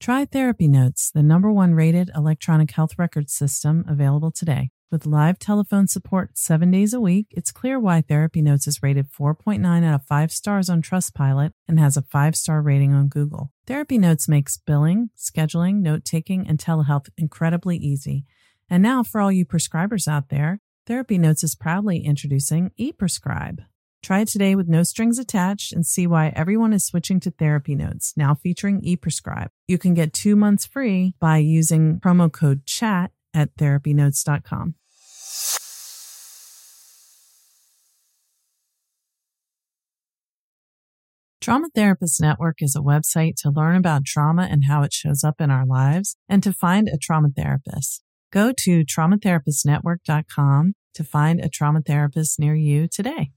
Try Therapy Notes, the #1 rated electronic health record system available today. With live telephone support 7 days a week, it's clear why Therapy Notes is rated 4.9 out of 5 stars on Trustpilot and has a 5-star rating on Google. Therapy Notes makes billing, scheduling, note-taking, and telehealth incredibly easy. And now, for all you prescribers out there, Therapy Notes is proudly introducing ePrescribe. Try it today with no strings attached and see why everyone is switching to Therapy Notes, now featuring ePrescribe. You can get 2 months free by using promo code CHAT at therapynotes.com. Trauma Therapist Network is a website to learn about trauma and how it shows up in our lives and to find a trauma therapist. Go to traumatherapistnetwork.com to find a trauma therapist near you today.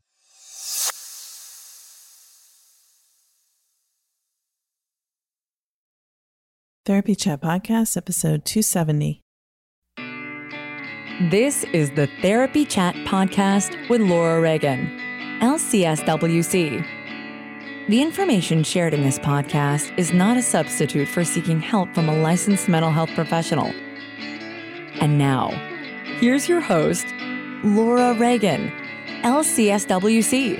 Therapy Chat Podcast, episode 270. This is the Therapy Chat Podcast with Laura Reagan, LCSWC. The information shared in this podcast is not a substitute for seeking help from a licensed mental health professional. And now, here's your host, Laura Reagan, LCSWC.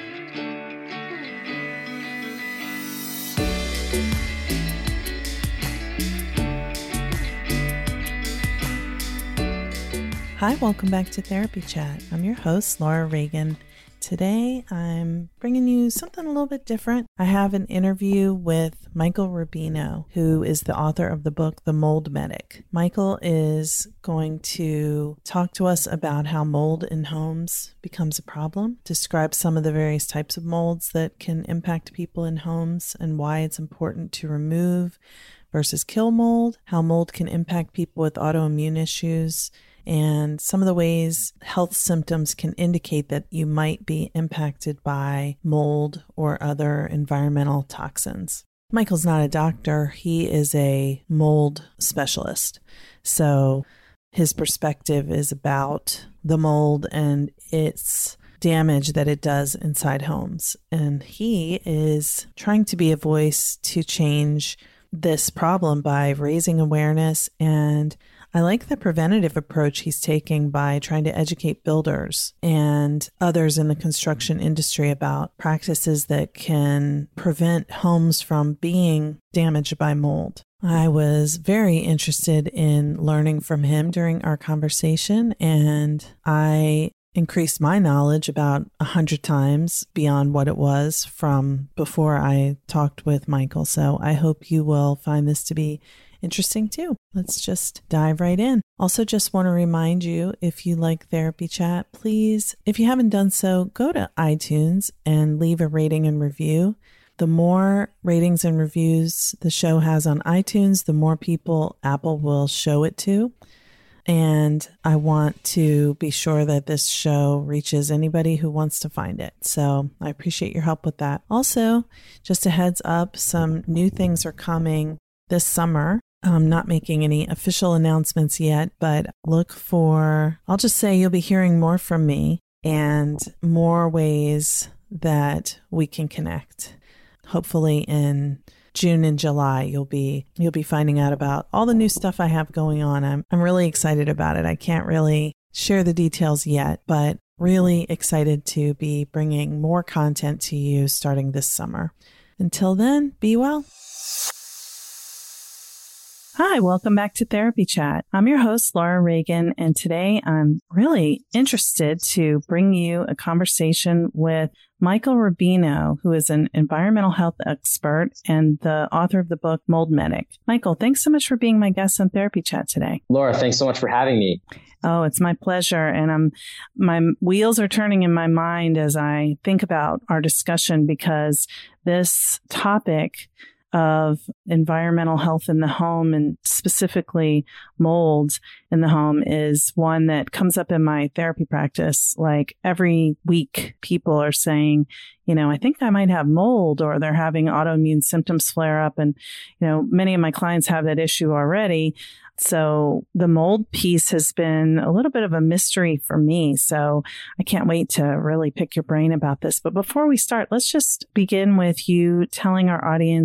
Hi, welcome back to Therapy Chat. I'm your host, Laura Reagan. Today, I'm bringing you something a little bit different. I have an interview with Michael Rubino, who is the author of the book, The Mold Medic. Michael is going to talk to us about how mold in homes becomes a problem, describe some of the various types of molds that can impact people in homes and why it's important to remove versus kill mold, how mold can impact people with autoimmune issues, and some of the ways health symptoms can indicate that you might be impacted by mold or other environmental toxins. Michael's not a doctor. He is a mold specialist. So his perspective is about the mold and its damage that it does inside homes. And he is trying to be a voice to change this problem by raising awareness, and I like the preventative approach he's taking by trying to educate builders and others in the construction industry about practices that can prevent homes from being damaged by mold. I was very interested in learning from him during our conversation, and I increased my knowledge about 100 times beyond what it was from before I talked with Michael. So I hope you will find this to be interesting too. Let's just dive right in. Also, just want to remind you, if you like Therapy Chat, please, if you haven't done so, go to iTunes and leave a rating and review. The more ratings and reviews the show has on iTunes, the more people Apple will show it to. And I want to be sure that this show reaches anybody who wants to find it. So I appreciate your help with that. Also, just a heads up, some new things are coming this summer. I'm not making any official announcements yet, but look for, I'll just say you'll be hearing more from me and more ways that we can connect. Hopefully in June and July, you'll be finding out about all the new stuff I have going on. I'm really excited about it. I can't really share the details yet, but really excited to be bringing more content to you starting this summer. Until then, be well. Hi, welcome back to Therapy Chat. I'm your host, Laura Reagan, and today I'm really interested to bring you a conversation with Michael Rubino, who is an environmental health expert and the author of the book Mold Medic. Michael, thanks so much for being my guest on Therapy Chat today. Laura, thanks so much for having me. Oh, it's my pleasure. And my wheels are turning in my mind as I think about our discussion, because this topic of environmental health in the home and specifically mold in the home is one that comes up in my therapy practice. Like every week, people are saying, I think I might have mold, or they're having autoimmune symptoms flare up. And, many of my clients have that issue already. So the mold piece has been a little bit of a mystery for me. So I can't wait to really pick your brain about this. But before we start, let's just begin with you telling our audience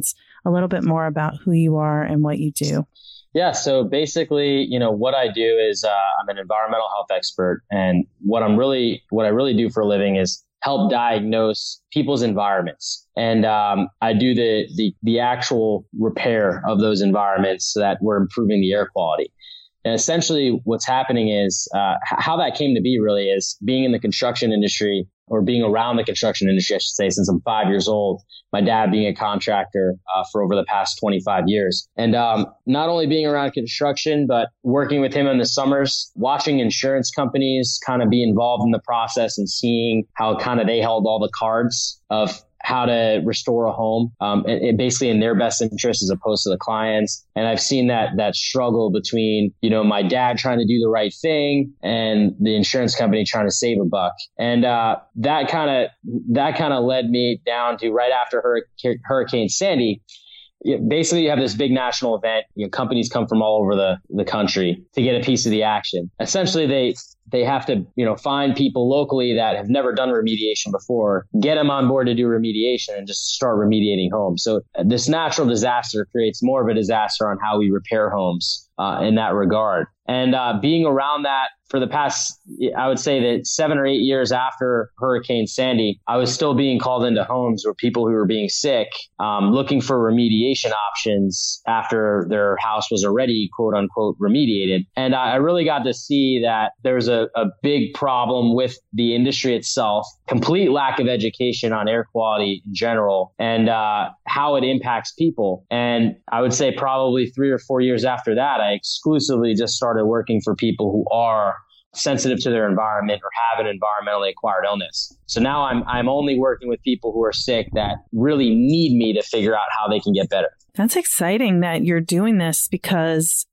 a little bit more about who you are and what you do. Yeah. So basically, what I do is I'm an environmental health expert, and what I really do for a living is help diagnose people's environments. And I do the actual repair of those environments so that we're improving the air quality. And essentially what's happening is how that came to be really is being in the construction industry, or being around the construction industry, I should say, since I'm 5 years old. My dad being a contractor for over the past 25 years. And not only being around construction, but working with him in the summers, watching insurance companies kind of be involved in the process and seeing how kind of they held all the cards of how to restore a home, and basically in their best interest as opposed to the clients. And I've seen that struggle between, my dad trying to do the right thing and the insurance company trying to save a buck. And that kind of led me down to right after Hurricane Sandy. Basically, you have this big national event. Companies come from all over the country to get a piece of the action. Essentially, they have to, find people locally that have never done remediation before, get them on board to do remediation and just start remediating homes. So this natural disaster creates more of a disaster on how we repair homes in that regard. And being around that for the past, I would say that 7 or 8 years after Hurricane Sandy, I was still being called into homes where people who were being sick, looking for remediation options after their house was already, quote unquote, remediated. And I really got to see that there's a big problem with the industry itself, complete lack of education on air quality in general, and how it impacts people. And I would say probably 3 or 4 years after that, I exclusively just started working for people who are sensitive to their environment or have an environmentally acquired illness. So now I'm only working with people who are sick that really need me to figure out how they can get better. That's exciting that you're doing this because,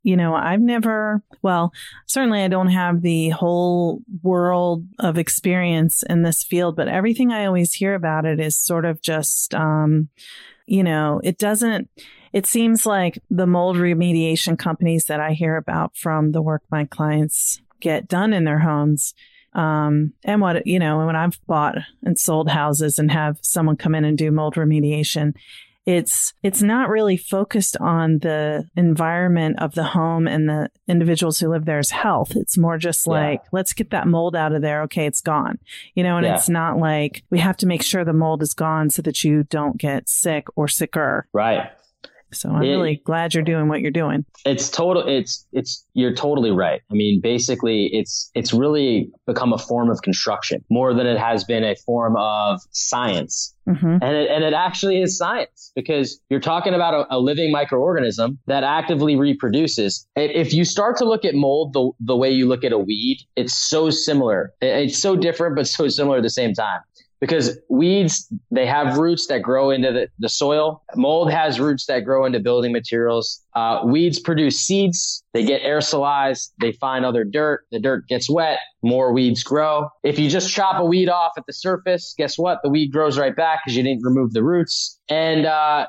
certainly I don't have the whole world of experience in this field, but everything I always hear about it is sort of just, it seems like the mold remediation companies that I hear about from the work my clients get done in their homes. And when I've bought and sold houses and have someone come in and do mold remediation, it's not really focused on the environment of the home and the individuals who live there's health. It's more just like, let's get that mold out of there. Okay, it's gone. It's not like we have to make sure the mold is gone so that you don't get sick or sicker. Right. So I'm really glad you're doing what you're doing. You're totally right. I mean, basically it's really become a form of construction more than it has been a form of science. Mm-hmm. And it actually is science because you're talking about a living microorganism that actively reproduces. If you start to look at mold the way you look at a weed, it's so similar. It's so different, but so similar at the same time. Because weeds, they have roots that grow into the soil. Mold has roots that grow into building materials. Weeds produce seeds. They get aerosolized. They find other dirt. The dirt gets wet. More weeds grow. If you just chop a weed off at the surface, guess what? The weed grows right back because you didn't remove the roots. And,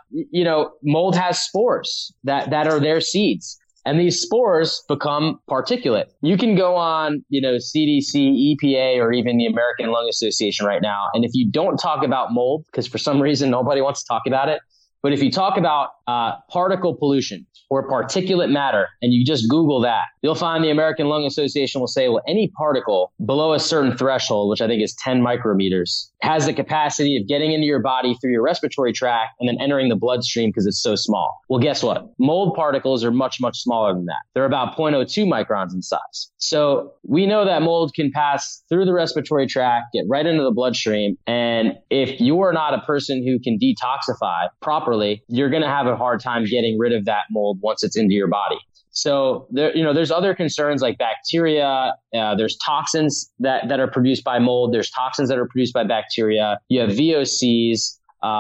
mold has spores that are their seeds. And these spores become particulate. You can go on, CDC, EPA, or even the American Lung Association right now. And if you don't talk about mold, because for some reason nobody wants to talk about it, but if you talk about particle pollution or particulate matter, and you just Google that, you'll find the American Lung Association will say, well, any particle below a certain threshold, which I think is 10 micrometers, has the capacity of getting into your body through your respiratory tract and then entering the bloodstream because it's so small. Well, guess what? Mold particles are much, much smaller than that. They're about 0.02 microns in size. So we know that mold can pass through the respiratory tract, get right into the bloodstream. And if you are not a person who can detoxify properly, you're going to have a hard time getting rid of that mold once it's into your body. So there's other concerns like bacteria. There's toxins that are produced by mold. There's toxins that are produced by bacteria. You have VOCs,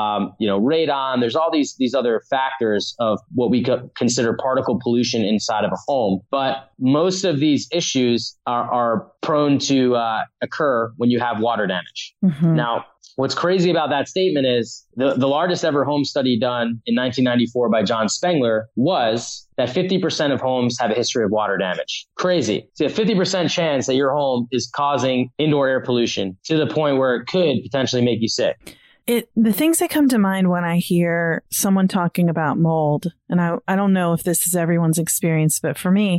radon. There's all these other factors of what we consider particle pollution inside of a home. But most of these issues are prone to occur when you have water damage. Mm-hmm. Now, what's crazy about that statement is the largest ever home study done in 1994 by John Spengler was that 50% of homes have a history of water damage. Crazy. So you have 50% chance that your home is causing indoor air pollution to the point where it could potentially make you sick. The things that come to mind when I hear someone talking about mold, and I don't know if this is everyone's experience, but for me,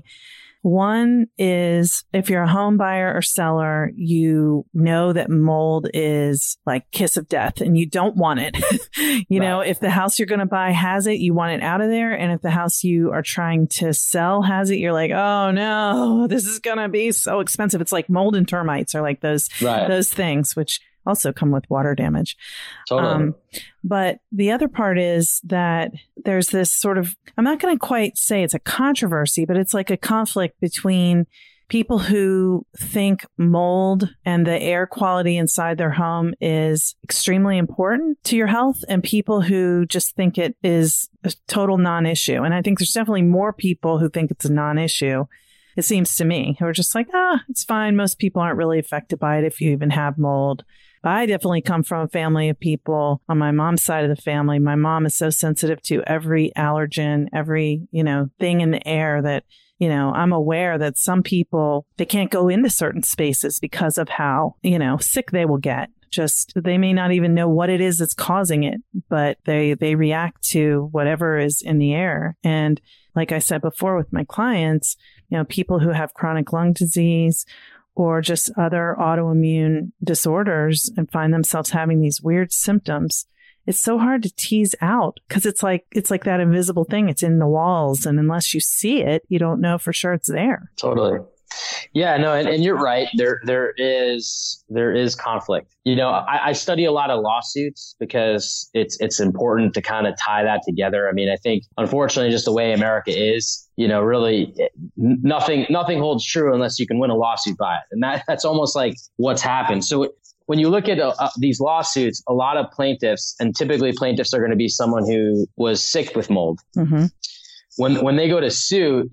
one is if you're a home buyer or seller, you know that mold is like kiss of death and you don't want it. You know, if the house you're going to buy has it, you want it out of there. And if the house you are trying to sell has it, you're like, oh no, this is going to be so expensive. It's like mold and termites are like those things, which also come with water damage. Totally. But the other part is that there's this sort of, I'm not going to quite say it's a controversy, but it's like a conflict between people who think mold and the air quality inside their home is extremely important to your health and people who just think it is a total non-issue. And I think there's definitely more people who think it's a non-issue. It seems to me, who are just like, it's fine. Most people aren't really affected by it if you even have mold. I definitely come from a family of people on my mom's side of the family. My mom is so sensitive to every allergen, every, thing in the air that, I'm aware that some people, they can't go into certain spaces because of how, sick they will get. Just they may not even know what it is that's causing it, but they react to whatever is in the air. And like I said before with my clients, people who have chronic lung disease or just other autoimmune disorders and find themselves having these weird symptoms, it's so hard to tease out because it's like that invisible thing. It's in the walls. And unless you see it, you don't know for sure it's there. Totally. Yeah, no, and you're right. There is conflict. I study a lot of lawsuits because it's important to kind of tie that together. I mean, I think unfortunately, just the way America is, really nothing holds true unless you can win a lawsuit by it, and that's almost like what's happened. So when you look at these lawsuits, a lot of plaintiffs, and typically plaintiffs are going to be someone who was sick with mold. Mm-hmm. When they go to sue,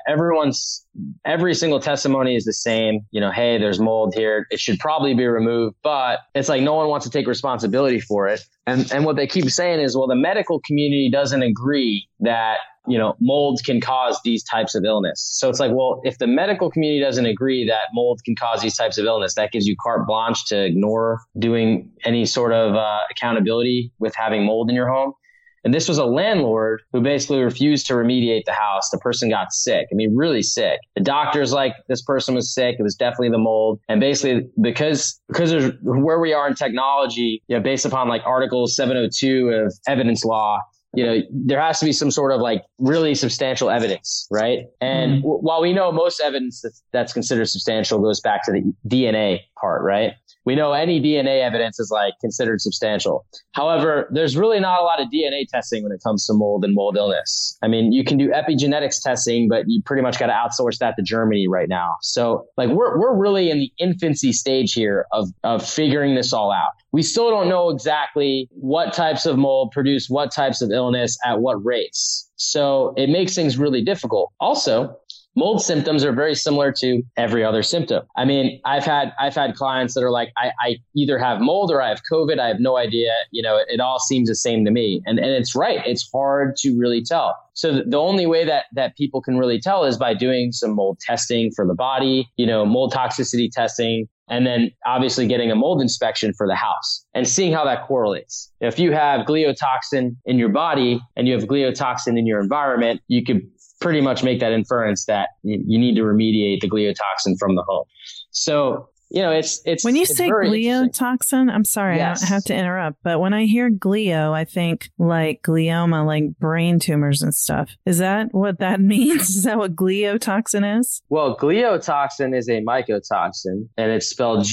every single testimony is the same. Hey, there's mold here. It should probably be removed, but it's like no one wants to take responsibility for it. And what they keep saying is, well, the medical community doesn't agree that, mold can cause these types of illness. So it's like, well, if the medical community doesn't agree that mold can cause these types of illness, that gives you carte blanche to ignore doing any sort of accountability with having mold in your home. And this was a landlord who basically refused to remediate the house. The person got sick. I mean, really sick. The doctor's like, this person was sick. It was definitely the mold. And basically, because of where we are in technology, based upon like Article 702 of evidence law, there has to be some sort of like really substantial evidence, right? And while we know most evidence that's considered substantial goes back to the DNA part, right? We know any DNA evidence is like considered substantial. However, there's really not a lot of DNA testing when it comes to mold and mold illness. I mean, you can do epigenetics testing, but you pretty much got to outsource that to Germany right now. So like we're really in the infancy stage here of figuring this all out. We still don't know exactly what types of mold produce what types of illness at what rates. So it makes things really difficult. Also, mold symptoms are very similar to every other symptom. I mean, I've had clients that are like, I either have mold or I have COVID. I have no idea. It all seems the same to me. And it's right. It's hard to really tell. So the only way that people can really tell is by doing some mold testing for the body, mold toxicity testing, and then obviously getting a mold inspection for the house and seeing how that correlates. If you have gliotoxin in your body and you have gliotoxin in your environment, you could pretty much make that inference that you need to remediate the gliotoxin from the home. So, it's when you say gliotoxin, I'm sorry, yes. I have to interrupt, but when I hear glio, I think like glioma, like brain tumors and stuff. Is that what that means? Is that what gliotoxin is? Well, gliotoxin is a mycotoxin and it's spelled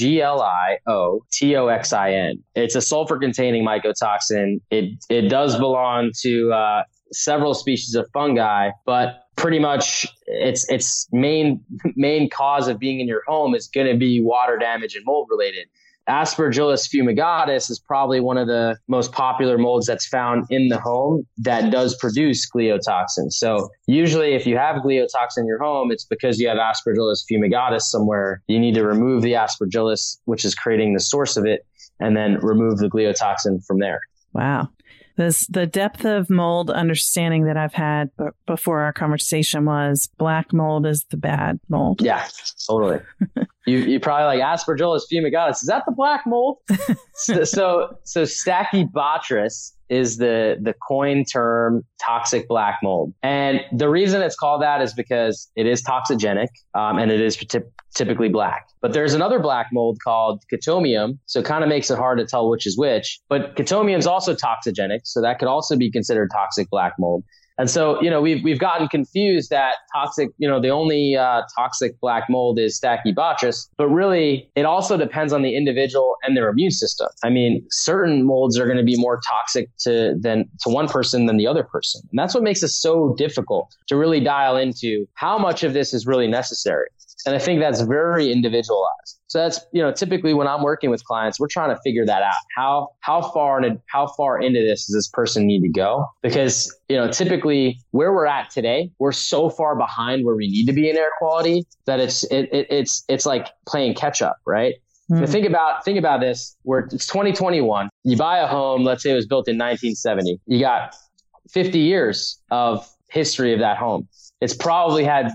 gliotoxin. It's a sulfur containing mycotoxin. It does belong to, several species of fungi, but pretty much its main cause of being in your home is going to be water damage and mold related. Aspergillus fumigatus is probably one of the most popular molds that's found in the home that does produce gliotoxin. So usually if you have gliotoxin in your home, it's because you have Aspergillus fumigatus somewhere. You need to remove the Aspergillus, which is creating the source of it, and then remove the gliotoxin from there. Wow. The depth of mold understanding that I've had before our conversation was black mold is the bad mold. Yeah, totally. You probably like Aspergillus fumigatus. Is that the black mold? so Stachybotrys is the coined term toxic black mold. And the reason it's called that is because it is toxigenic, and it is typically black. But there's another black mold called Chaetomium. So it kind of makes it hard to tell which is which. But Chaetomium is also toxigenic. So that could also be considered toxic black mold. And so, we've gotten confused that toxic, the only toxic black mold is Stachybotrys, but really it also depends on the individual and their immune system. I mean, certain molds are going to be more toxic to one person than the other person. And that's what makes it so difficult to really dial into how much of this is really necessary. And I think that's very individualized. So that's, typically when I'm working with clients, we're trying to figure that out. How far into this does this person need to go? Because, typically where we're at today, we're so far behind where we need to be in air quality that it's like playing catch up, right? So think about this, where it's 2021, you buy a home, let's say it was built in 1970. You got 50 years of history of that home. It's probably had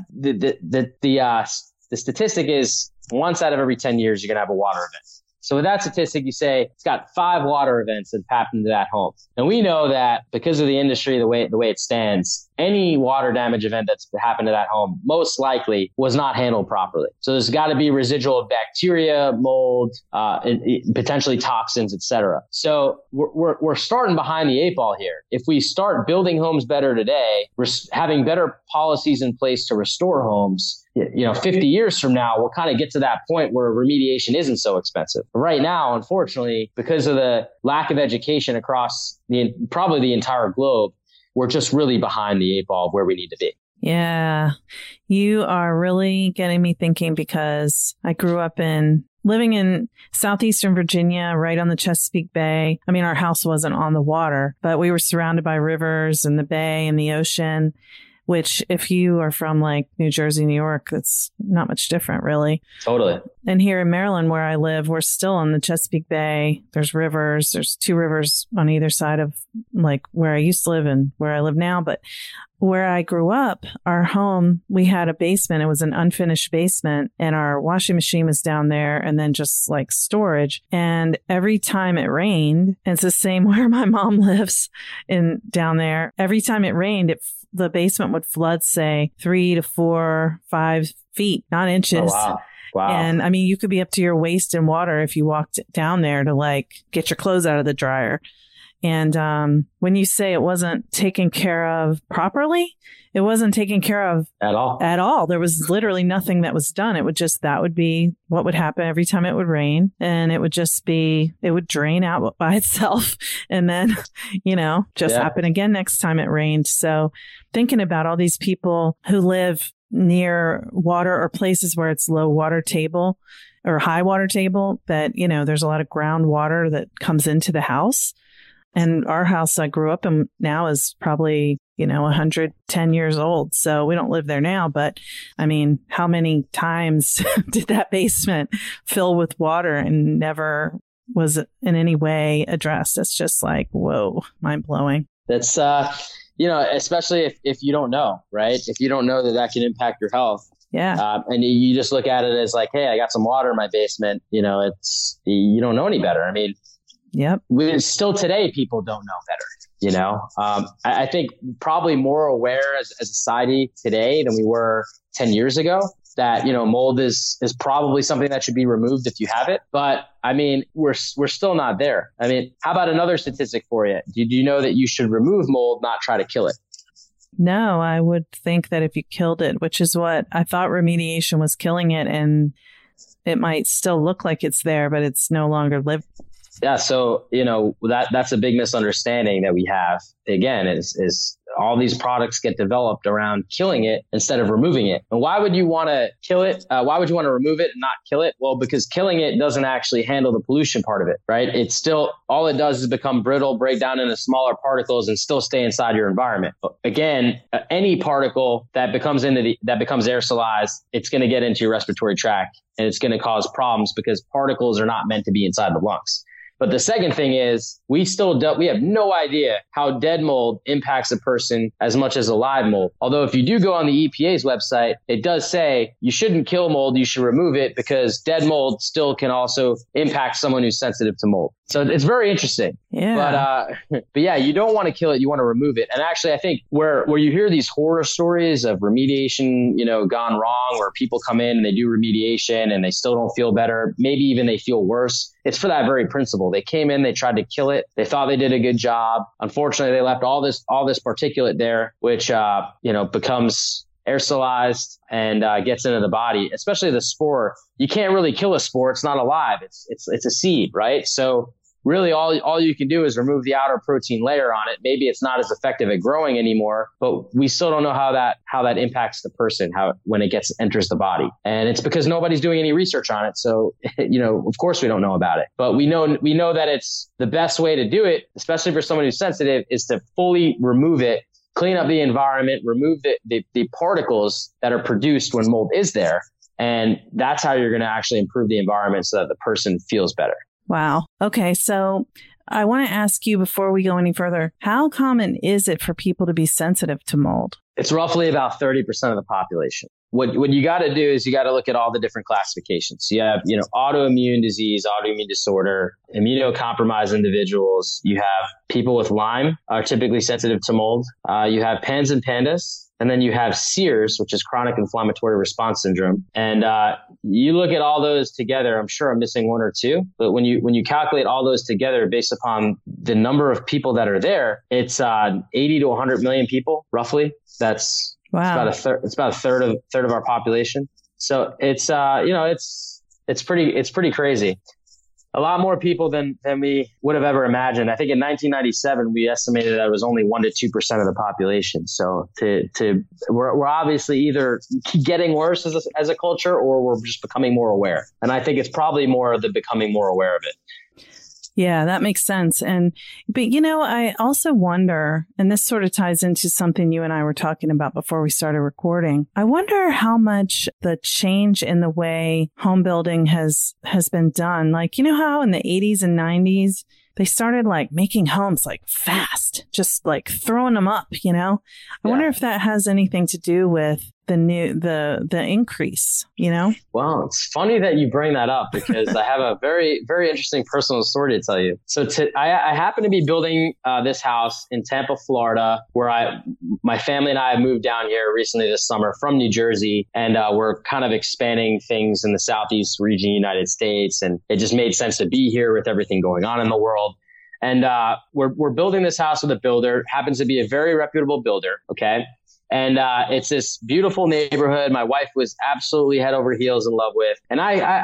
the statistic is once out of every 10 years, you're going to have a water event. So with that statistic, you say it's got 5 water events that have happened to that home. And we know that because of the industry, the way it stands, any water damage event that's happened to that home most likely was not handled properly. So there's got to be residual bacteria, mold, potentially toxins, etc. So we're starting behind the 8 ball here. If we start building homes better today, having better policies in place to restore homes, 50 years from now, we'll kind of get to that point where remediation isn't so expensive. Right now, unfortunately, because of the lack of education across probably the entire globe, we're just really behind the 8 ball of where we need to be. Yeah, you are really getting me thinking, because I grew up living in southeastern Virginia, right on the Chesapeake Bay. I mean, our house wasn't on the water, but we were surrounded by rivers and the bay and the ocean, which if you are from like New Jersey, New York, it's not much different, really. Totally. And here in Maryland, where I live, we're still on the Chesapeake Bay. There's rivers. There's 2 rivers on either side of like where I used to live and where I live now. But where I grew up, our home, we had a basement. It was an unfinished basement, and our washing machine was down there, and then just like storage. And every time it rained, and it's the same where my mom lives down there. Every time it rained, the basement would flood, say 3 to 4, 5 feet, not inches. Oh, wow. And I mean, you could be up to your waist in water if you walked down there to like get your clothes out of the dryer. And when you say it wasn't taken care of properly, it wasn't taken care of at all. There was literally nothing that was done. That would be what would happen every time it would rain. And it would drain out by itself. And then, happen again next time it rained. So thinking about all these people who live near water or places where it's low water table or high water table, that, there's a lot of groundwater that comes into the house. And our house I grew up in now is probably, 110 years old. So we don't live there now. But I mean, how many times did that basement fill with water and never was in any way addressed? It's just like, whoa, mind blowing. That's, especially if you don't know, right? If you don't know that can impact your health. Yeah. And you just look at it as like, hey, I got some water in my basement. you don't know any better. I mean, yep. Still today, people don't know better. I think probably more aware as a society today than we were 10 years ago that, mold is probably something that should be removed if you have it. But I mean, we're still not there. I mean, how about another statistic for you? Do you know that you should remove mold, not try to kill it? No, I would think that if you killed it, which is what I thought remediation was, killing it, and it might still look like it's there, but it's no longer lived. Yeah. So, that's a big misunderstanding that we have. Again, is all these products get developed around killing it instead of removing it. And why would you want to kill it? Why would you want to remove it and not kill it? Well, because killing it doesn't actually handle the pollution part of it, right? It's still, all it does is become brittle, break down into smaller particles and still stay inside your environment. Again, any particle that becomes aerosolized, it's going to get into your respiratory tract and it's going to cause problems because particles are not meant to be inside the lungs. But the second thing is we have no idea how dead mold impacts a person as much as a live mold. Although if you do go on the EPA's website, it does say you shouldn't kill mold, you should remove it, because dead mold still can also impact someone who's sensitive to mold. So it's very interesting. Yeah. But yeah, you don't want to kill it. You want to remove it. And actually, I think where you hear these horror stories of remediation, gone wrong, where people come in and they do remediation and they still don't feel better. Maybe even they feel worse. It's for that very principle. They came in, they tried to kill it. They thought they did a good job. Unfortunately, they left all this particulate there, which, becomes aerosolized and gets into the body, especially the spore. You can't really kill a spore. It's not alive. It's a seed, right? So really all you can do is remove the outer protein layer on it. Maybe it's not as effective at growing anymore, but we still don't know how that impacts the person, when it enters the body. And it's because nobody's doing any research on it. So, of course we don't know about it, but we know that it's the best way to do it, especially for someone who's sensitive, is to fully remove it, clean up the environment, remove the particles that are produced when mold is there. And that's how you're going to actually improve the environment so that the person feels better. Wow. Okay. So I want to ask you, before we go any further, how common is it for people to be sensitive to mold? It's roughly about 30% of the population. What you got to do is you got to look at all the different classifications. You have, autoimmune disease, autoimmune disorder, immunocompromised individuals. You have people with Lyme are typically sensitive to mold. You have PANS and PANDAS. And then you have CIRS, which is chronic inflammatory response syndrome. And you look at all those together, I'm sure I'm missing one or two, but when you calculate all those together based upon the number of people that are there, it's 80 to 100 million people, roughly. That's wow. It's about a third of our population. So it's it's pretty crazy. A lot more people than we would have ever imagined. I think in 1997, we estimated that it was only 1% to 2% of the population. So we're obviously either getting worse as a culture, or we're just becoming more aware. And I think it's probably more of the becoming more aware of it. Yeah, that makes sense. But I also wonder, and this sort of ties into something you and I were talking about before we started recording. I wonder how much the change in the way home building has been done. Like, how in the 80s and 90s, they started making homes fast, just throwing them up, I wonder if that has anything to do with the increase, Well, it's funny that you bring that up, because I have a very, very interesting personal story to tell you. So I happen to be building this house in Tampa, Florida, where my family and I have moved down here recently this summer from New Jersey. And we're kind of expanding things in the Southeast region, United States. And it just made sense to be here with everything going on in the world. And we're building this house with a builder, happens to be a very reputable builder. Okay. And it's this beautiful neighborhood my wife was absolutely head over heels in love with. And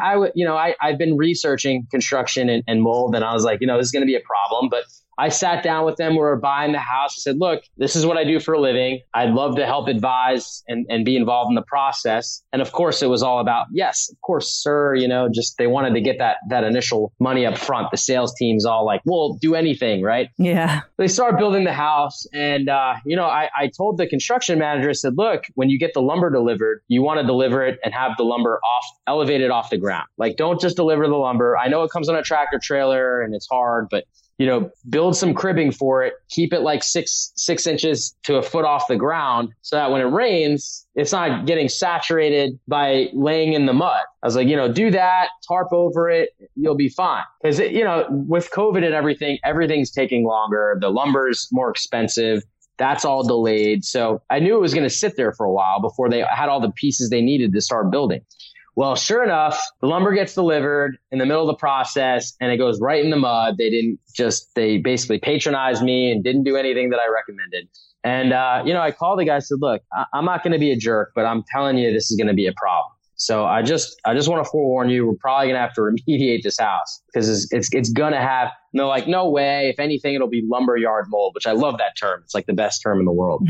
I've been researching construction and mold, and I was like, this is going to be a problem. But I sat down with them. We were buying the house. I said, look, this is what I do for a living. I'd love to help advise and be involved in the process. And of course, it was all about, yes, of course, sir, just they wanted to get that initial money up front. The sales team's all like, we'll do anything, right? Yeah. They started building the house. And, I told the construction manager, I said, look, when you get the lumber delivered, you want to deliver it and have the lumber elevated off the ground. Don't just deliver the lumber. I know it comes on a tractor trailer and it's hard, but build some cribbing for it, keep it 6 inches to a foot off the ground so that when it rains, it's not getting saturated by laying in the mud. I was like, do that, tarp over it, you'll be fine. Because, with COVID and everything's taking longer. The lumber's more expensive. That's all delayed. So I knew it was going to sit there for a while before they had all the pieces they needed to start building. Well, sure enough, the lumber gets delivered in the middle of the process and it goes right in the mud. They basically patronized me and didn't do anything that I recommended. And, I called the guy and said, look, I'm not going to be a jerk, but I'm telling you, this is going to be a problem. So I just want to forewarn you, we're probably going to have to remediate this house because it's going to have, and they're like, no way. If anything, it'll be lumberyard mold, which I love that term. It's the best term in the world.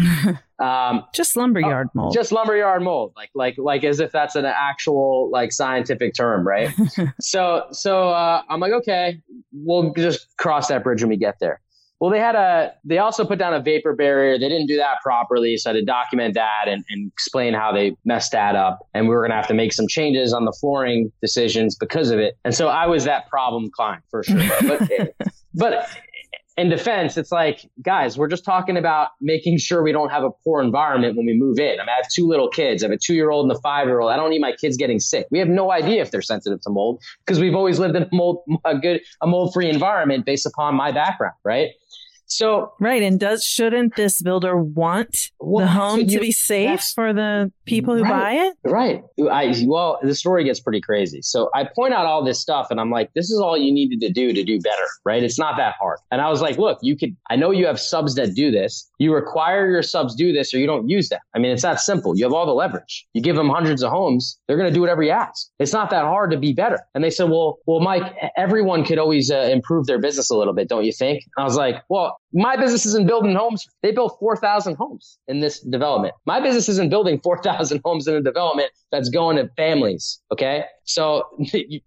Just lumberyard mold. Just lumberyard mold. Like as if that's an actual scientific term, right? So I'm like, okay, we'll just cross that bridge when we get there. Well, they also put down a vapor barrier. They didn't do that properly. So I had to document that and explain how they messed that up. And we were going to have to make some changes on the flooring decisions because of it. And so I was that problem client for sure. But in defense, it's like, guys, we're just talking about making sure we don't have a poor environment when we move in. I have 2 little kids. I have a 2-year-old and a 5-year-old. I don't need my kids getting sick. We have no idea if they're sensitive to mold because we've always lived in a mold-free environment based upon my background, right? So right, and shouldn't this builder want the home to be safe for the people who buy it? Right. Well, the story gets pretty crazy. So I point out all this stuff, and I'm like, this is all you needed to do better, right? It's not that hard. And I was like, look, I know you have subs that do this. You require your subs do this, or you don't use them. I mean, it's that simple. You have all the leverage. You give them hundreds of homes, they're going to do whatever you ask. It's not that hard to be better. And they said, well, Mike, everyone could always improve their business a little bit, don't you think? And I was like, well, my business isn't building homes. They built 4,000 homes in this development. My business isn't building 4,000 homes in a development that's going to families. Okay. So, this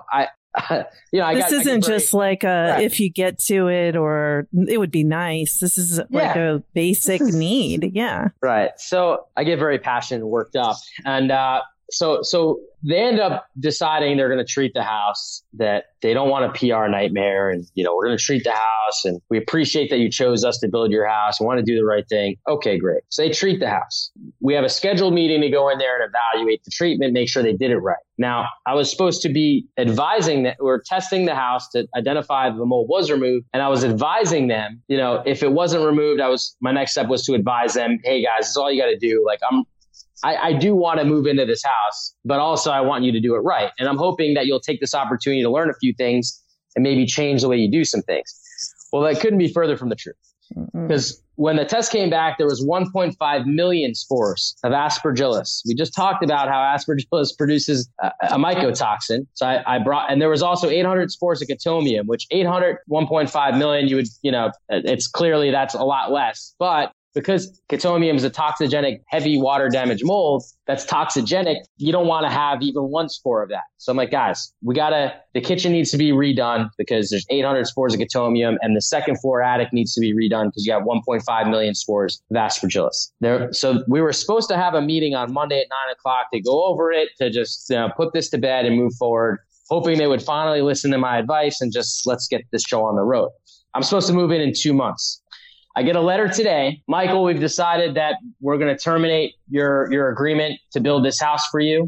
isn't just like if you get to it, or it would be nice. This is like a basic need. Yeah. Right. So I get very passionate and worked up. And, so they end up deciding they're going to treat the house, that they don't want a PR nightmare. And, we're going to treat the house, and we appreciate that you chose us to build your house. We want to do the right thing. Okay, great. So they treat the house. We have a scheduled meeting to go in there and evaluate the treatment, make sure they did it right. Now, I was supposed to be advising that we're testing the house to identify if the mold was removed. And I was advising them, if it wasn't removed, my next step was to advise them, hey guys, this is all you got to do. Like I do want to move into this house, but also I want you to do it right. And I'm hoping that you'll take this opportunity to learn a few things and maybe change the way you do some things. Well, that couldn't be further from the truth, because when the test came back, there was 1.5 million spores of Aspergillus. We just talked about how Aspergillus produces a mycotoxin. So and there was also 800 spores of Chaetomium, which 1.5 million, it's clearly that's a lot less, but because Chaetomium is a toxigenic, heavy water damage mold that's toxigenic, you don't want to have even 1 spore of that. So I'm like, guys, the kitchen needs to be redone because there's 800 spores of Chaetomium, and the second floor attic needs to be redone because you have 1.5 million spores of Aspergillus. So we were supposed to have a meeting on Monday at 9:00 to go over it, to just put this to bed and move forward, hoping they would finally listen to my advice and just let's get this show on the road. I'm supposed to move in 2 months. I get a letter today. Michael, we've decided that we're going to terminate your agreement to build this house for you.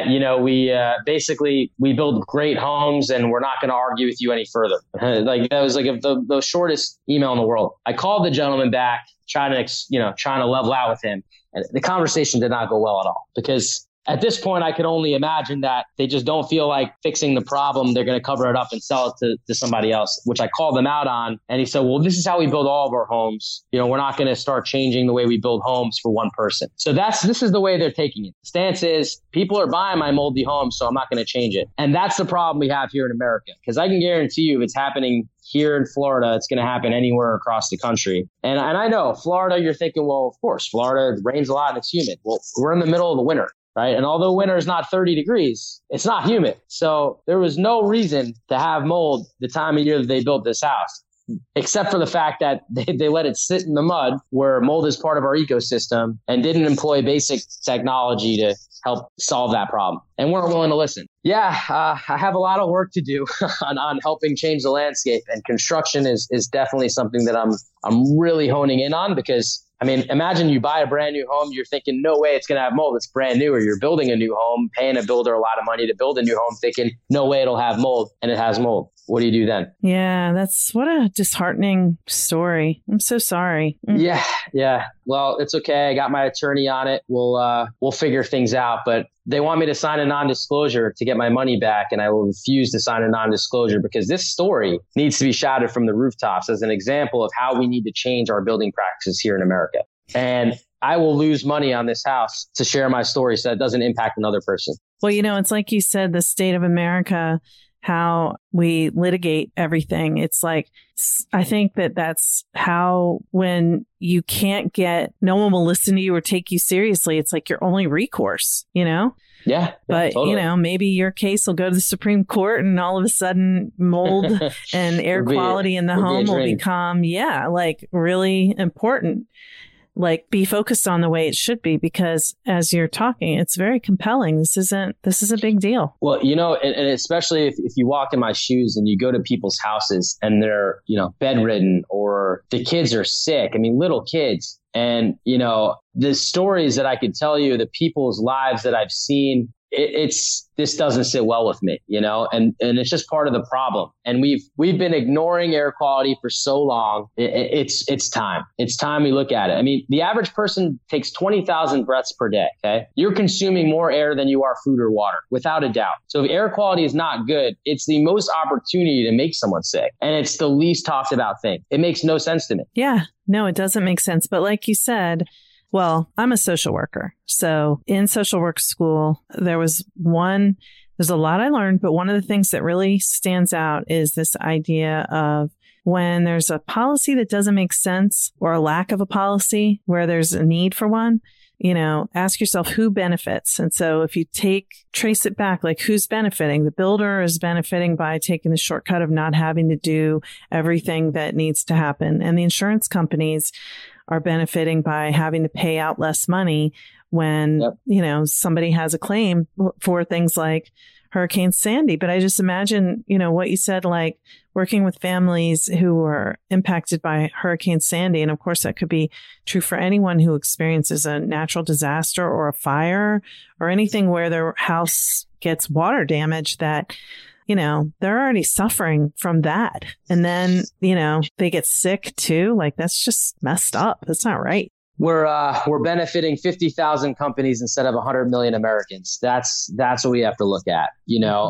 We build great homes, and we're not going to argue with you any further. That was like the shortest email in the world. I called the gentleman back, trying to level out with him. And the conversation did not go well at all, because at this point, I could only imagine that they just don't feel like fixing the problem. They're going to cover it up and sell it to somebody else, which I called them out on. And he said, well, this is how we build all of our homes. We're not going to start changing the way we build homes for one person. So this is the way they're taking it. The stance is people are buying my moldy home, so I'm not going to change it. And that's the problem we have here in America, because I can guarantee you if it's happening here in Florida, it's going to happen anywhere across the country. And I know Florida, you're thinking, well, of course, Florida rains a lot and it's humid. Well, we're in the middle of the winter. Right. And although winter is not 30 degrees, it's not humid. So there was no reason to have mold the time of year that they built this house, except for the fact that they let it sit in the mud, where mold is part of our ecosystem, and didn't employ basic technology to help solve that problem, and weren't willing to listen. Yeah, I have a lot of work to do on helping change the landscape, and construction is definitely something that I'm really honing in on, because imagine you buy a brand new home, you're thinking, no way it's going to have mold. It's brand new. Or you're building a new home, paying a builder a lot of money to build a new home, thinking, no way it'll have mold, and it has mold. What do you do then? Yeah, what a disheartening story. I'm so sorry. Yeah. Well, it's okay. I got my attorney on it. We'll figure things out. But they want me to sign a non-disclosure to get my money back, and I will refuse to sign a non-disclosure, because this story needs to be shouted from the rooftops as an example of how we need to change our building practices here in America. And I will lose money on this house to share my story so that it doesn't impact another person. Well, it's like you said, the state of America how we litigate everything. It's like, I think that's how, when you can't no one will listen to you or take you seriously, it's like your only recourse, you know? Yeah. But, totally. you know, maybe your case will go to the Supreme Court and all of a sudden mold and air quality in the home will become, like really important. Like, be focused on the way it should be, because as you're talking, it's very compelling. This is a big deal. Well, you know, and especially if you walk in my shoes and you go to people's houses and they're, you know, bedridden or the kids are sick. I mean, little kids. And, you know, the stories that I could tell you, the people's lives that I've seen, this doesn't sit well with me, you know, and it's just part of the problem. And we've been ignoring air quality for so long. It's time. It's time we look at it. I mean, the average person takes 20,000 breaths per day. Okay. You're consuming more air than you are food or water, without a doubt. So if air quality is not good, it's the most opportunity to make someone sick. And it's the least talked about thing. It makes no sense to me. Yeah, no, it doesn't make sense. But like you said, well, I'm a social worker. So in social work school, there's a lot I learned, but one of the things that really stands out is this idea of when there's a policy that doesn't make sense, or a lack of a policy where there's a need for one, you know, ask yourself who benefits. And so if you trace it back, like, who's benefiting? The builder is benefiting by taking the shortcut of not having to do everything that needs to happen. And the insurance companies are benefiting by having to pay out less money when, you know, somebody has a claim for things like Hurricane Sandy. But I just imagine, you know, what you said, like working with families who were impacted by Hurricane Sandy. And of course, that could be true for anyone who experiences a natural disaster or a fire or anything where their house gets water damage, that, you know, they're already suffering from that. And then, you know, they get sick too. Like, that's just messed up. That's not right. We're benefiting 50,000 companies instead of 100 million Americans. That's what we have to look at, you know.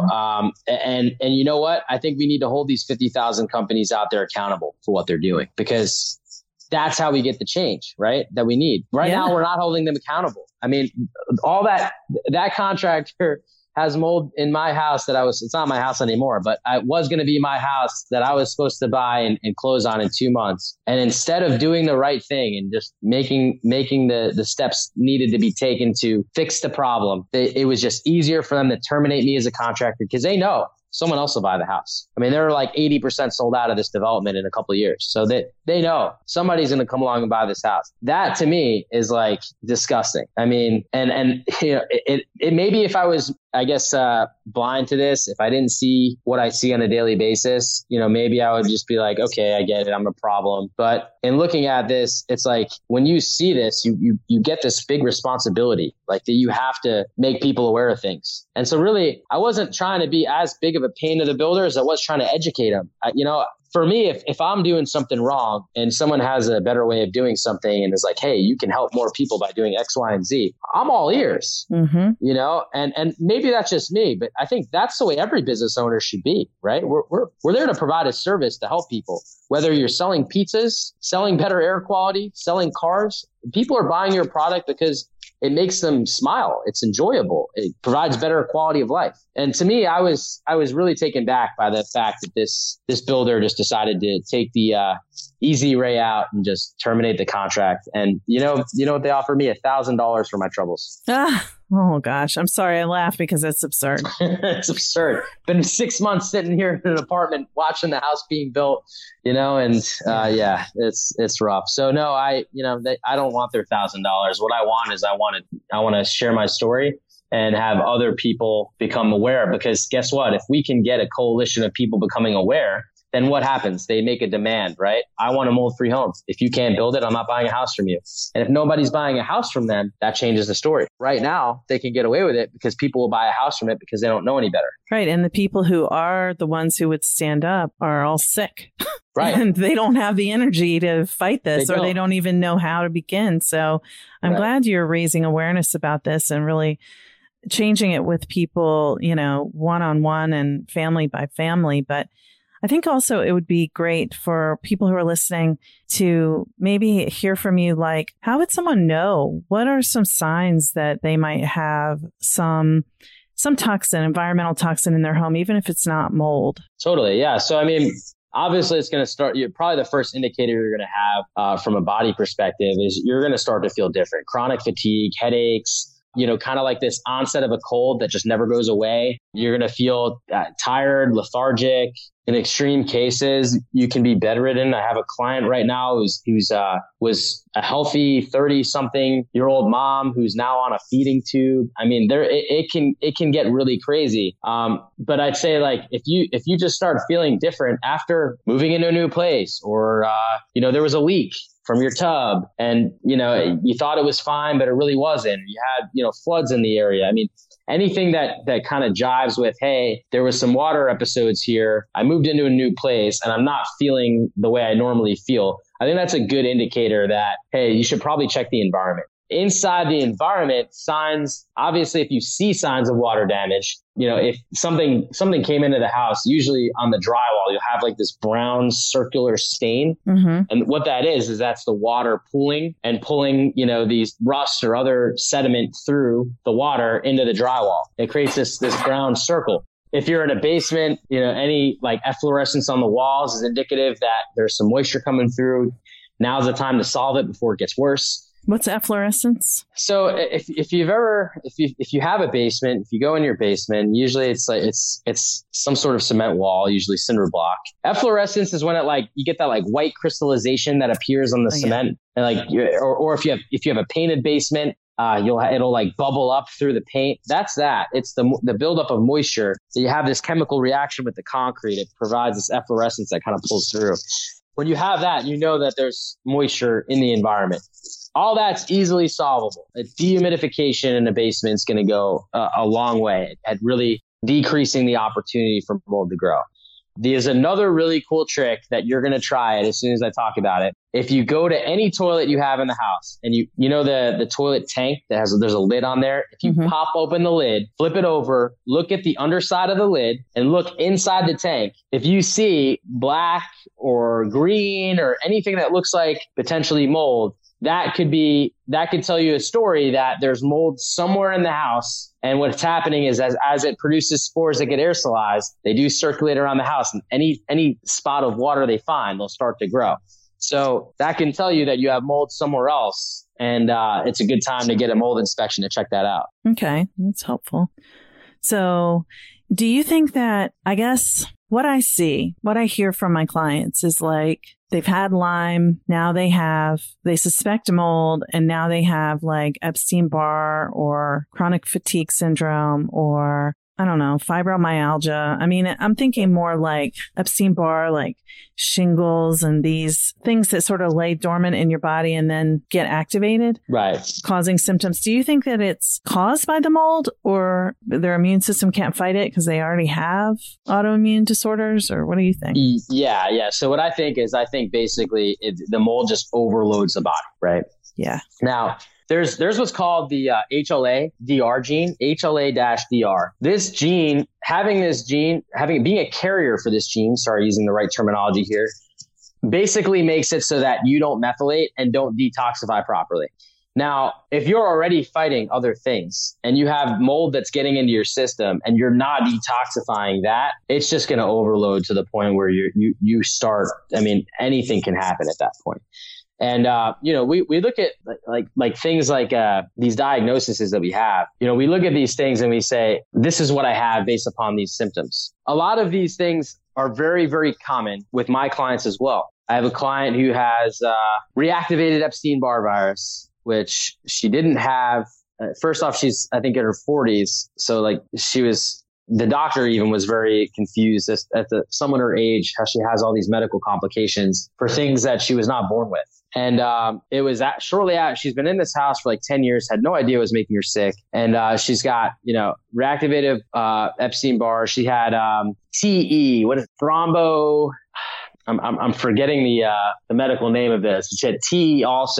And you know what? I think we need to hold these 50,000 companies out there accountable for what they're doing, because that's how we get the change, right? That we need. Right now, we're not holding them accountable. I mean, all that contractor has mold in my house it's not my house anymore, but it was going to be my house that I was supposed to buy and close on in 2 months. And instead of doing the right thing and just making the steps needed to be taken to fix the problem, it was just easier for them to terminate me as a contractor, because they know someone else will buy the house. I mean, they're like 80% sold out of this development in a couple of years. So they know somebody's going to come along and buy this house. That to me is like disgusting. I mean, and you know, it maybe if I was, I guess, blind to this, if I didn't see what I see on a daily basis, you know, maybe I would just be like, okay, I get it. I'm a problem. But in looking at this, it's like when you see this, you get this big responsibility, like that you have to make people aware of things. And so really, I wasn't trying to be as big of a pain to the builder as I was trying to educate them. You know, for me, if I'm doing something wrong and someone has a better way of doing something and is like, hey, you can help more people by doing X, Y, and Z, I'm all ears, you know, and maybe that's just me, but I think that's the way every business owner should be, right? We're there to provide a service to help people, whether you're selling pizzas, selling better air quality, selling cars. People are buying your product because it makes them smile. It's enjoyable. It provides better quality of life. And to me, I was really taken back by the fact that this builder just decided to take the easy way out and just terminate the contract. And you know what they offered me? $1,000 for my troubles. Oh gosh, I'm sorry. I laugh because that's absurd. It's absurd. Been 6 months sitting here in an apartment watching the house being built, you know, and yeah, it's rough. So no, I don't want their $1,000. What I want is I want to share my story and have other people become aware, because guess what? If we can get a coalition of people becoming aware, then what happens? They make a demand, right? I want a mold-free home. If you can't build it, I'm not buying a house from you. And if nobody's buying a house from them, that changes the story. Right now, they can get away with it because people will buy a house from it because they don't know any better. Right. And the people who are the ones who would stand up are all sick. Right. And they don't have the energy to fight this, or they don't even know how to begin. So I'm glad you're raising awareness about this and really changing it with people, you know, one-on-one and family by family. But I think also it would be great for people who are listening to maybe hear from you, like, how would someone know? What are some signs that they might have some some toxin, environmental toxin in their home, even if it's not mold. Totally. Yeah. So, I mean, obviously it's going to start, probably the first indicator you're going to have from a body perspective is you're going to start to feel different. Chronic fatigue, headaches, kind of like this onset of a cold that just never goes away. You're going to feel tired, lethargic. In extreme cases, you can be bedridden. I have a client right now who's was a healthy 30-something-year-old mom who's now on a feeding tube. I mean, it can get really crazy. But I'd say, like, if you just start feeling different after moving into a new place, or there was a leak from your tub and, you thought it was fine, but it really wasn't. You had, floods in the area. I mean, anything that kind of jives with, hey, there was some water episodes here. I moved into a new place and I'm not feeling the way I normally feel. I think that's a good indicator that, hey, you should probably check the environment. Inside the environment, signs, obviously, if you see signs of water damage, if something came into the house, usually on the drywall, you'll have like this brown circular stain. Mm-hmm. And what that is that's the water pulling, these rust or other sediment through the water into the drywall. It creates this brown circle. If you're in a basement, any like efflorescence on the walls is indicative that there's some moisture coming through. Now's the time to solve it before it gets worse. What's efflorescence? So if you have a basement, if you go in your basement, usually it's some sort of cement wall, usually cinder block. Efflorescence is when you get that like white crystallization that appears on the cement, and or if you have a painted basement, it'll like bubble up through the paint. That's that. It's the buildup of moisture. So you have this chemical reaction with the concrete. It provides this efflorescence that kind of pulls through. When you have that, you know that there's moisture in the environment. All that's easily solvable. A dehumidification in a basement is going to go a long way at really decreasing the opportunity for mold to grow. There's another really cool trick that you're going to try it as soon as I talk about it. If you go to any toilet you have in the house and you know the toilet tank there's a lid on there. If you pop open the lid, flip it over, look at the underside of the lid and look inside the tank. If you see black or green or anything that looks like potentially mold, that could tell you a story that there's mold somewhere in the house. And what's happening is as it produces spores that get aerosolized, they do circulate around the house, and any spot of water they find, they'll start to grow. So that can tell you that you have mold somewhere else. And it's a good time to get a mold inspection to check that out. Okay, that's helpful. So do you think that, I guess, what I hear from my clients is like, they've had Lyme, now they suspect mold, and now they have like Epstein-Barr or chronic fatigue syndrome or, I don't know, fibromyalgia. I mean, I'm thinking more like Epstein-Barr, like shingles and these things that sort of lay dormant in your body and then get activated, right, causing symptoms. Do you think that it's caused by the mold, or their immune system can't fight it because they already have autoimmune disorders, or what do you think? Yeah. So what I think basically the mold just overloads the body, right? Yeah. Now, there's what's called the HLA-DR gene, HLA-DR. This gene, being a carrier for this gene, sorry, using the right terminology here, basically makes it so that you don't methylate and don't detoxify properly. Now, if you're already fighting other things and you have mold that's getting into your system and you're not detoxifying that, it's just going to overload to the point where you start, I mean, anything can happen at that point. And, we look at like things like these diagnoses that we have, we look at these things and we say, this is what I have based upon these symptoms. A lot of these things are very, very common with my clients as well. I have a client who has reactivated Epstein-Barr virus, which she didn't have. First off, she's, I think, in her 40s. So the doctor even was very confused at someone her age, how she has all these medical complications for things that she was not born with. And it was shortly after, she's been in this house for like 10 years, had no idea it was making her sick. And she's got, reactivated Epstein-Barr. She had TE, what is it, thrombo? I'm forgetting the medical name of this. She had TE also.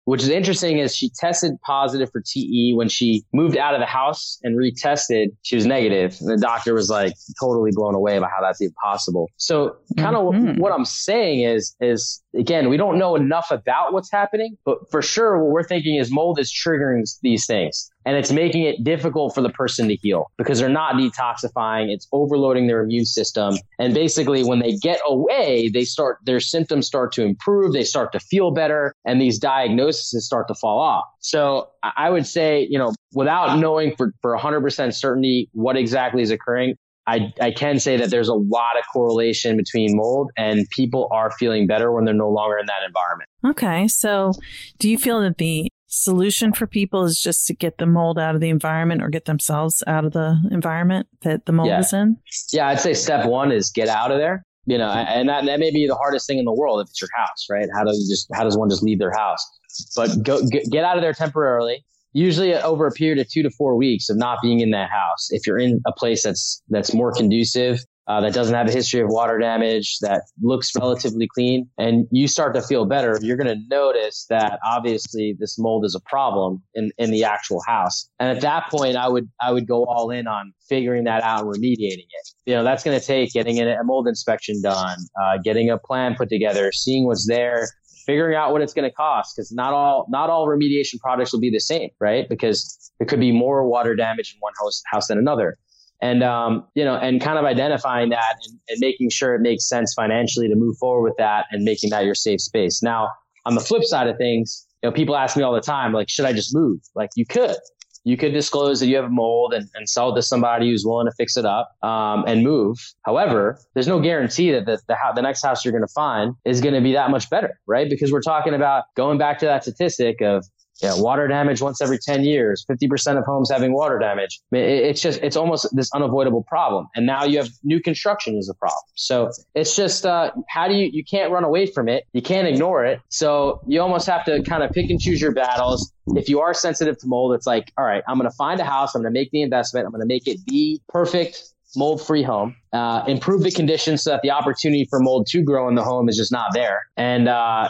which is interesting is she tested positive for TE. When she moved out of the house and retested, she was negative. And the doctor was like totally blown away by how that's even possible. So kind of what I'm saying is again, we don't know enough about what's happening, but for sure what we're thinking is mold is triggering these things. And it's making it difficult for the person to heal because they're not detoxifying. It's overloading their immune system. And basically when they get away, their symptoms start to improve. They start to feel better and these diagnoses start to fall off. So I would say, without knowing for 100% certainty what exactly is occurring, I can say that there's a lot of correlation between mold and people are feeling better when they're no longer in that environment. Okay. So do you feel that the solution for people is just to get the mold out of the environment or get themselves out of the environment that the mold is in? Yeah, I'd say step one is get out of there. And that may be the hardest thing in the world if it's your house, right? How does one just leave their house? But get out of there temporarily. Usually over a period of 2 to 4 weeks of not being in that house. If you're in a place that's more conducive, that doesn't have a history of water damage, that looks relatively clean, and you start to feel better, you're going to notice that obviously this mold is a problem in the actual house. And at that point, I would go all in on figuring that out and remediating it. That's going to take getting a mold inspection done, getting a plan put together, seeing what's there, figuring out what it's going to cost, because not all remediation projects will be the same, right? Because there could be more water damage in one house than another. And, and kind of identifying that and making sure it makes sense financially to move forward with that and making that your safe space. Now, on the flip side of things, people ask me all the time, like, should I just move? Like, you could disclose that you have mold and sell it to somebody who's willing to fix it up, and move. However, there's no guarantee that the next house you're going to find is going to be that much better, right? Because we're talking about going back to that statistic of water damage once every 10 years, 50% of homes having water damage. It's almost this unavoidable problem. And now you have new construction is a problem. So it's just, you can't run away from it. You can't ignore it. So you almost have to kind of pick and choose your battles. If you are sensitive to mold, it's like, all right, I'm going to find a house. I'm going to make the investment. I'm going to make it the perfect mold-free home, improve the conditions so that the opportunity for mold to grow in the home is just not there. And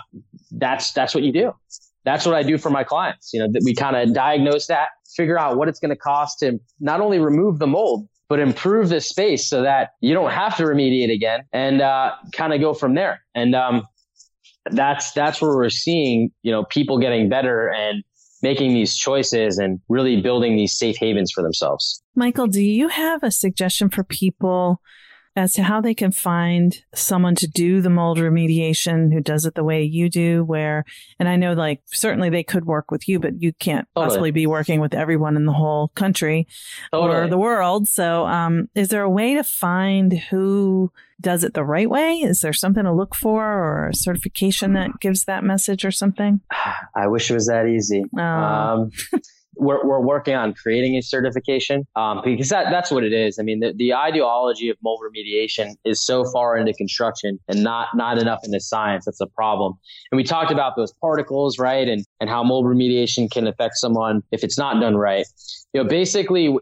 that's what you do. That's what I do for my clients. That we kind of diagnose that, figure out what it's going to cost to not only remove the mold, but improve the space so that you don't have to remediate again, and kind of go from there. And that's where we're seeing, people getting better and making these choices and really building these safe havens for themselves. Michael, do you have a suggestion for people as to how they can find someone to do the mold remediation who does it the way you do, and I know certainly they could work with you, but you can't possibly be working with everyone in the whole country or the world. So is there a way to find who does it the right way? Is there something to look for or a certification that gives that message or something? I wish it was that easy. We're working on creating a certification, because that's what it is. I mean, the ideology of mold remediation is so far into construction and not enough into science. That's a problem. And we talked about those particles, right? And how mold remediation can affect someone if it's not done right. Basically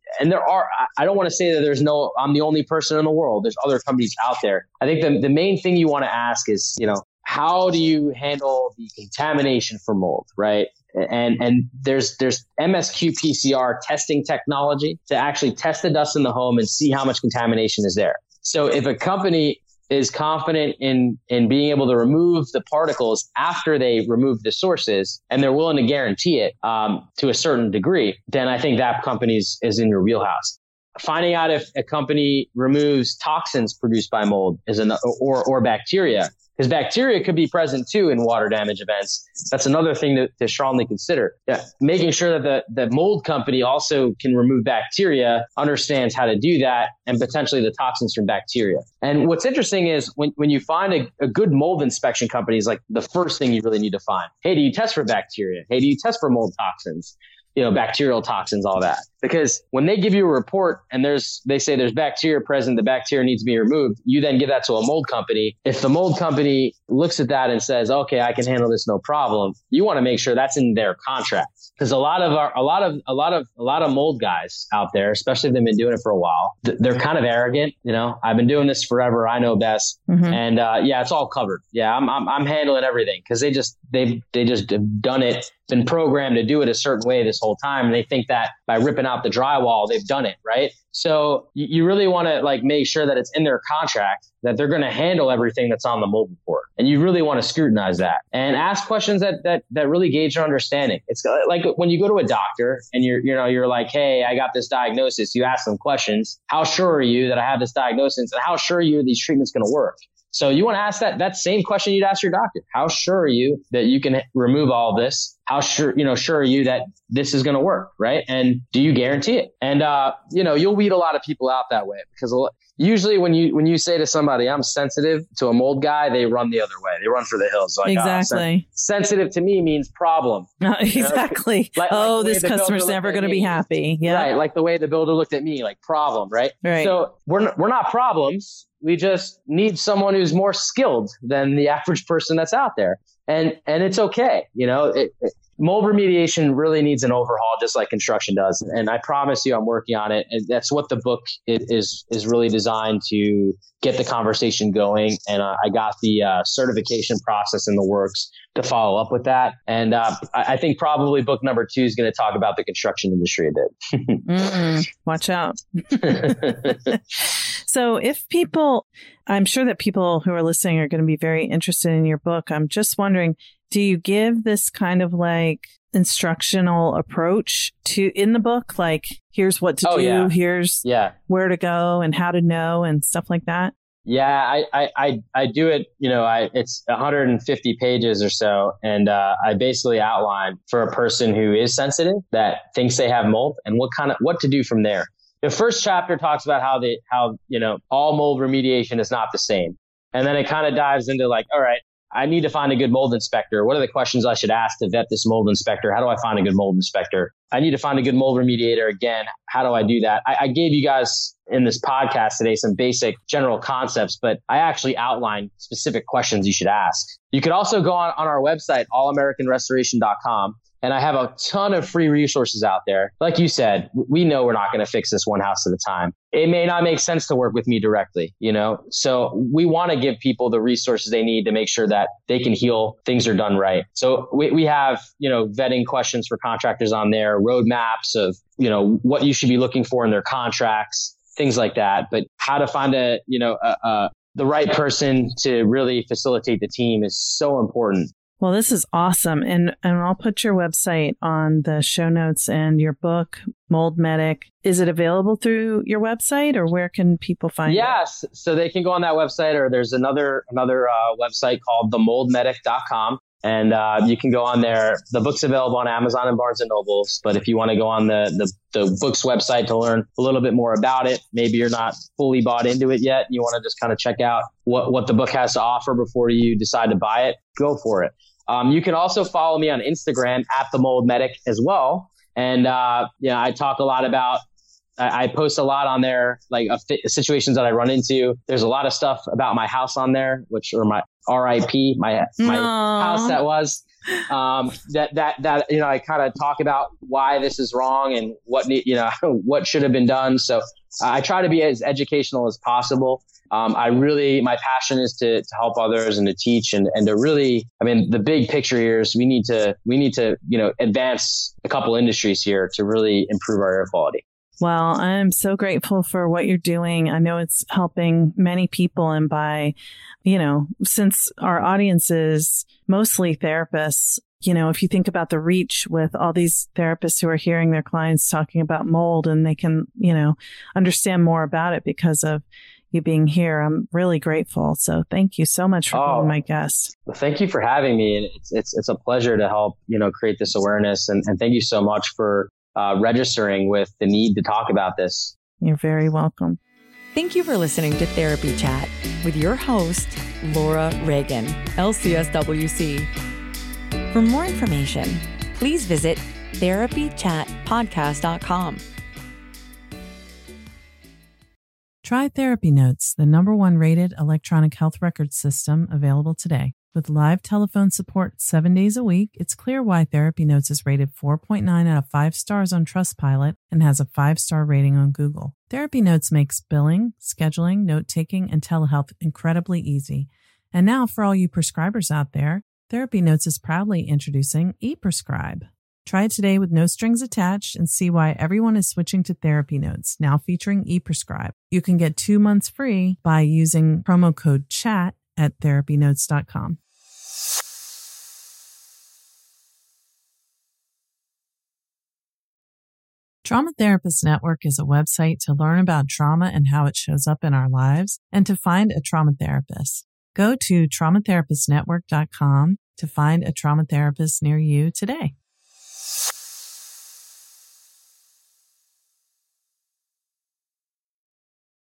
I don't want to say that I'm the only person in the world. There's other companies out there. I think the main thing you want to ask is, how do you handle the contamination for mold, right? And there's MSQ PCR testing technology to actually test the dust in the home and see how much contamination is there. So if a company is confident in being able to remove the particles after they remove the sources, and they're willing to guarantee it to a certain degree, then I think that company is in your wheelhouse. Finding out if a company removes toxins produced by mold or bacteria, because bacteria could be present too in water damage events. That's another thing to strongly consider. Yeah. Making sure that the mold company also can remove bacteria, understands how to do that, and potentially the toxins from bacteria. And what's interesting is when you find a good mold inspection company is like the first thing you really need to find. Hey, do you test for bacteria? Hey, do you test for mold toxins? bacterial toxins, all that. Because when they give you a report and they say there's bacteria present, the bacteria needs to be removed, you then give that to a mold company. If the mold company looks at that and says, okay, I can handle this, no problem, you want to make sure that's in their contract. Because a lot of mold guys out there, especially if they've been doing it for a while, they're kind of arrogant. I've been doing this forever. I know best. Mm-hmm. And it's all covered. Yeah, I'm handling everything because they just have done it, been programmed to do it a certain way this whole time. And they think that by ripping out the drywall, they've done it, right? So you really want to make sure that it's in their contract that they're going to handle everything that's on the mold report. And you really want to scrutinize that and ask questions that really gauge your understanding. It's like when you go to a doctor and you're like, hey, I got this diagnosis. You ask them questions. How sure are you that I have this diagnosis? And how sure are you these treatments going to work? So you want to ask that same question you'd ask your doctor. How sure are you that you can remove all of this? How sure are you that this is going to work, right? And do you guarantee it? And you'll weed a lot of people out that way because usually when you say to somebody, I'm sensitive to a mold guy, they run the other way. They run for the hills. Like, exactly. Sensitive to me means problem. Exactly. This customer's never going to be happy. Yeah. Right. Like the way the builder looked at me, like problem, right? Right. So we're not problems. We just need someone who's more skilled than the average person that's out there. And it's okay. Mold remediation really needs an overhaul, just like construction does. And I promise you, I'm working on it. And that's what the book is really designed to get the conversation going. And I got the certification process in the works to follow up with that. And I think probably book number 2 is going to talk about the construction industry a bit. Watch out. So I'm sure that people who are listening are going to be very interested in your book. I'm just wondering, do you give this kind of instructional approach in the book? Like, here's what to do, yeah. Here's where to go and how to know and stuff like that? Yeah, I do it, it's 150 pages or so. And I basically outline for a person who is sensitive that thinks they have mold and what to do from there. The first chapter talks about how all mold remediation is not the same. And then it kind of dives into all right, I need to find a good mold inspector. What are the questions I should ask to vet this mold inspector? How do I find a good mold inspector? I need to find a good mold remediator. Again, how do I do that? I gave you guys in this podcast today some basic general concepts, but I actually outlined specific questions you should ask. You could also go on our website, allamericanrestoration.com. And I have a ton of free resources out there. Like you said, we know we're not going to fix this one house at a time. It may not make sense to work with me directly, So we want to give people the resources they need to make sure that they can heal, things are done right. So we have, vetting questions for contractors on there, roadmaps of, what you should be looking for in their contracts, things like that. But how to find the right person to really facilitate the team is so important. Well, this is awesome. And I'll put your website on the show notes and your book, Mold Medic. Is it available through your website or where can people find it? Yes. So they can go on that website or there's another website called themoldmedic.com. And you can go on there. The book's available on Amazon and Barnes & Nobles. But if you want to go on the book's website to learn a little bit more about it, maybe you're not fully bought into it yet. You want to just kind of check out what the book has to offer before you decide to buy it, go for it. You can also follow me on Instagram @themoldmedic as well. And, I talk a lot about, I post a lot on there, situations that I run into. There's a lot of stuff about my house on there, or my RIP, my house that was, I kind of talk about why this is wrong and what should have been done. So I try to be as educational as possible. My passion is to help others and to teach and to really, the big picture here is we need to, advance a couple industries here to really improve our air quality. Well, I'm so grateful for what you're doing. I know it's helping many people. And by, since our audience is mostly therapists, if you think about the reach with all these therapists who are hearing their clients talking about mold and they can, understand more about it because of you being here, I'm really grateful. So thank you so much for being my guest. Well, thank you for having me. And it's a pleasure to help, create this awareness. And thank you so much for registering with the need to talk about this. You're very welcome. Thank you for listening to Therapy Chat with your host, Laura Reagan, LCSWC. For more information, please visit therapychatpodcast.com. Try Therapy Notes, the #1 rated electronic health record system available today. With live telephone support 7 days a week, it's clear why Therapy Notes is rated 4.9 out of 5 stars on Trustpilot and has a 5-star rating on Google. Therapy Notes makes billing, scheduling, note-taking, and telehealth incredibly easy. And now, for all you prescribers out there, Therapy Notes is proudly introducing ePrescribe. Try it today with no strings attached and see why everyone is switching to Therapy Notes, now featuring ePrescribe. You can get 2 months free by using promo code CHAT at therapynotes.com. Trauma Therapist Network is a website to learn about trauma and how it shows up in our lives and to find a trauma therapist. Go to traumatherapistnetwork.com to find a trauma therapist near you today.